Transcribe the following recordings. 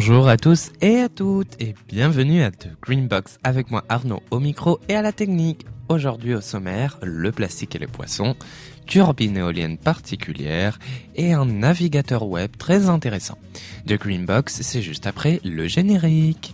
Bonjour à tous et à toutes et bienvenue à The Green Box avec moi Arnaud au micro et à la technique. Aujourd'hui au sommaire, le plastique et les poissons, turbine éolienne particulière et un navigateur web très intéressant. The Green Box, c'est juste après le générique.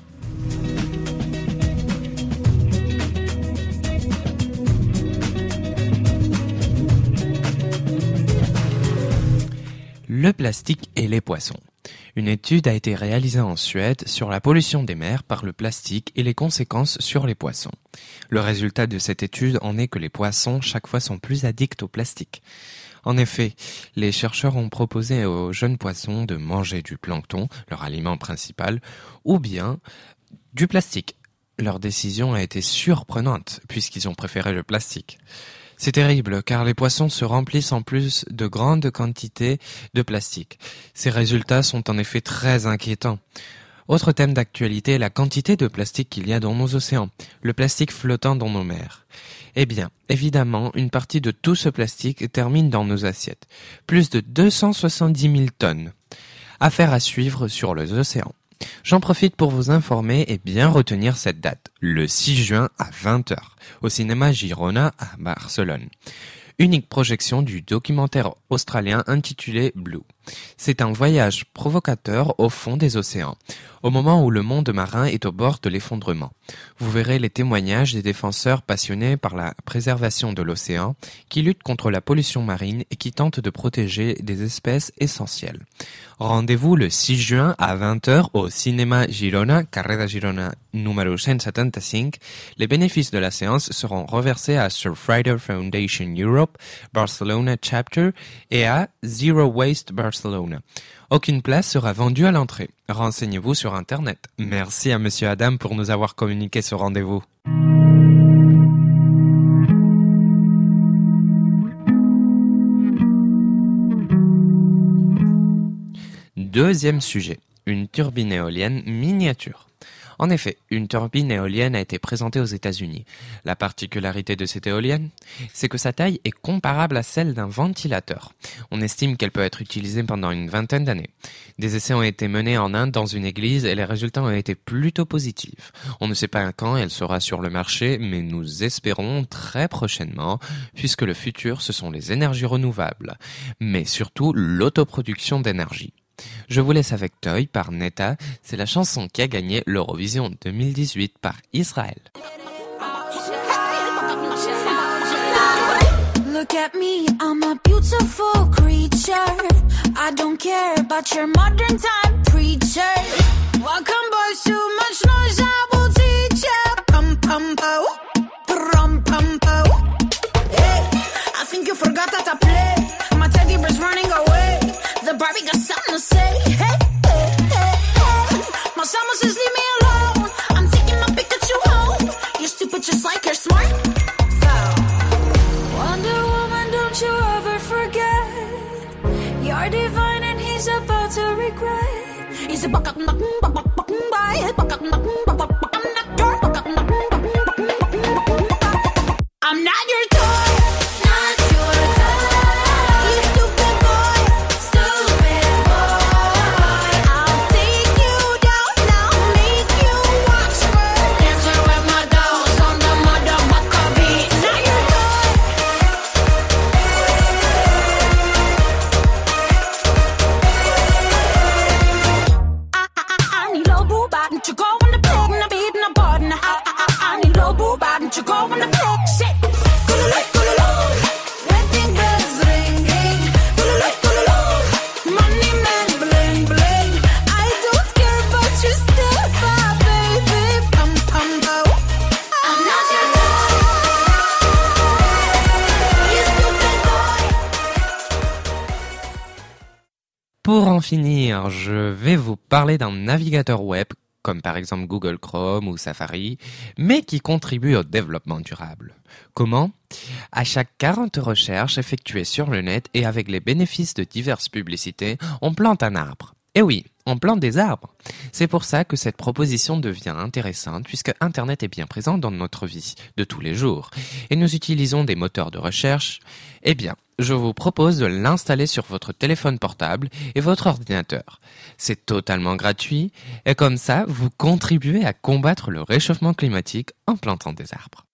Le plastique et les poissons. Une étude a été réalisée en Suède sur la pollution des mers par le plastique et les conséquences sur les poissons. Le résultat de cette étude en est que les poissons chaque fois sont plus addicts au plastique. En effet, les chercheurs ont proposé aux jeunes poissons de manger du plancton, leur aliment principal, ou bien du plastique. Leur décision a été surprenante puisqu'ils ont préféré le plastique. C'est terrible car les poissons se remplissent en plus de grandes quantités de plastique. Ces résultats sont en effet très inquiétants. Autre thème d'actualité, la quantité de plastique qu'il y a dans nos océans, le plastique flottant dans nos mers. Eh bien, évidemment, une partie de tout ce plastique termine dans nos assiettes. Plus de 270 000 tonnes. Affaire à suivre sur les océans. J'en profite pour vous informer et bien retenir cette date, le 6 juin à 20h, au cinéma Girona à Barcelone. Unique projection du documentaire australien intitulé Blue. C'est un voyage provocateur au fond des océans, au moment où le monde marin est au bord de l'effondrement. Vous verrez les témoignages des défenseurs passionnés par la préservation de l'océan, qui luttent contre la pollution marine et qui tentent de protéger des espèces essentielles. Rendez-vous le 6 juin à 20h au cinéma Girona, Carrer de Girona numéro 175. Les bénéfices de la séance seront reversés à Surfrider Foundation Europe, Barcelona Chapter et à Zero Waste Barcelona. Aucune place sera vendue à l'entrée. Renseignez-vous sur Internet. Merci à Monsieur Adam pour nous avoir communiqué ce rendez-vous. Deuxième sujet, une turbine éolienne miniature. En effet, une turbine éolienne a été présentée aux États-Unis. La particularité de cette éolienne, c'est que sa taille est comparable à celle d'un ventilateur. On estime qu'elle peut être utilisée pendant une vingtaine d'années. Des essais ont été menés en Inde dans une église et les résultats ont été plutôt positifs. On ne sait pas quand elle sera sur le marché, mais nous espérons très prochainement, puisque le futur, ce sont les énergies renouvelables, mais surtout l'autoproduction d'énergie. Je vous laisse avec Toy par Netta, c'est la chanson qui a gagné l'Eurovision 2018 par Israël. Look at me, I'm a beautiful creature. I don't care about your modern time preacher. Welcome boys, too much noise, I will teach ya. Pum pum po, pum pum po. Hey, I think you forgot that I play. My teddy bear's running away. The Barbie got something to say. Hey, hey, hey, hey. My summer says leave me alone. I'm taking my Pikachu home. You're stupid just like you're smart. Wonder Woman, don't you ever forget. You're divine and he's about to regret. He's a I'm not your toy. Not your toy. You stupid boy. Stupid boy. I'll take you down now. Make you watch me. Dancing with my dolls on the motherfucker beat. Not your toy. I need low boo bad. Don't you go on the pig. I'm beating a button. I need low boo bad. Don't you go on the pig. Shit. Wedding bells ringing. Money man bling bling. I don't care but you still fine, baby. Pum pum po. I'm not your toy. You stupid boy. Pour en finir, je vais vous parler d'un navigateur web, comme par exemple Google Chrome ou Safari, mais qui contribue au développement durable. Comment ? À chaque 40 recherches effectuées sur le net et avec les bénéfices de diverses publicités, on plante un arbre. Eh oui, on plante des arbres. C'est pour ça que cette proposition devient intéressante puisque Internet est bien présent dans notre vie de tous les jours et nous utilisons des moteurs de recherche. Eh bien, je vous propose de l'installer sur votre téléphone portable et votre ordinateur. C'est totalement gratuit et comme ça, vous contribuez à combattre le réchauffement climatique en plantant des arbres.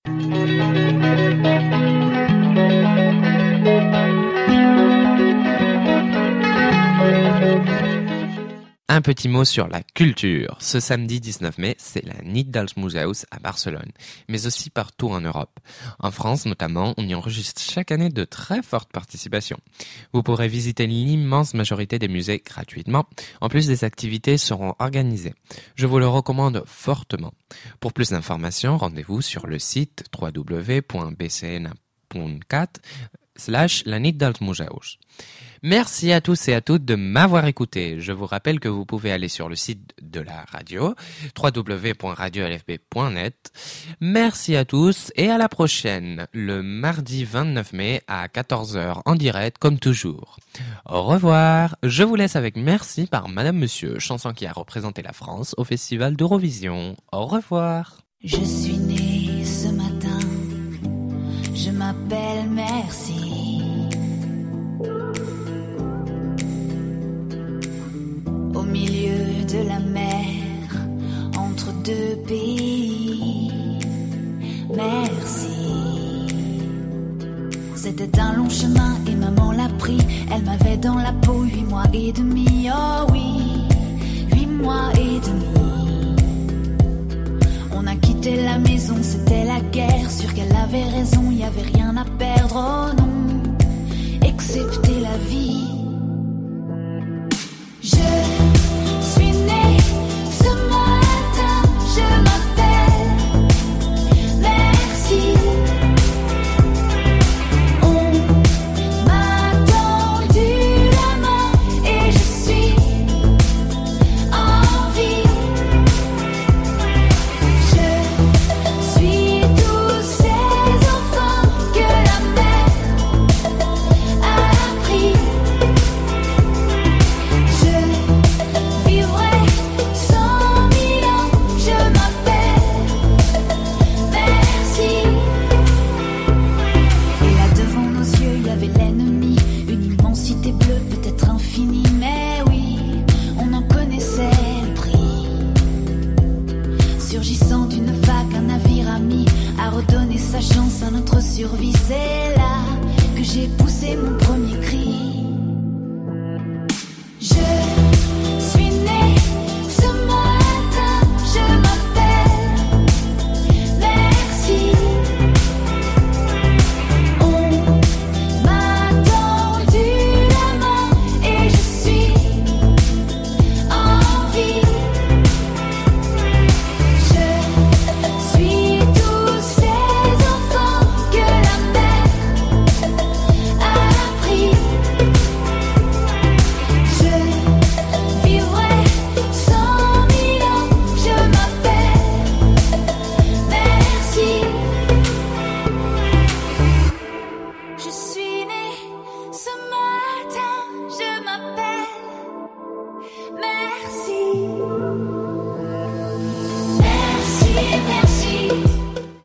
Un petit mot sur la culture. Ce samedi 19 mai, c'est la Nit dels Museus à Barcelone, mais aussi partout en Europe. En France notamment, on y enregistre chaque année de très fortes participations. Vous pourrez visiter l'immense majorité des musées gratuitement. En plus, des activités seront organisées. Je vous le recommande fortement. Pour plus d'informations, rendez-vous sur le site www.bcn.cat/la Nit dels Museus. Merci à tous et à toutes de m'avoir écouté. Je vous rappelle que vous pouvez aller sur le site de la radio, www.radiolfb.net. Merci à tous et à la prochaine, le mardi 29 mai à 14h en direct comme toujours. Au revoir. Je vous laisse avec Merci par Madame Monsieur, chanson qui a représenté la France au Festival d'Eurovision. Au revoir. Je suis née ce matin, je m'appelle Merci. Au milieu de la mer, entre deux pays, merci. C'était un long chemin et maman l'a pris. Elle m'avait dans la peau 8 mois et demi, oh oui, 8 mois et demi. On a quitté la maison, c'était la guerre. Sûr qu'elle avait raison, y avait rien à perdre, oh non, excepté la vie. Je suis née ce matin, je m'appelle Merci. On m'a tendu la main et je suis en vie. Je suis tous ces enfants que la mer a pris. Surgissant d'une vague, un navire ami a redonné sa chance à notre survie. C'est là que j'ai poussé mon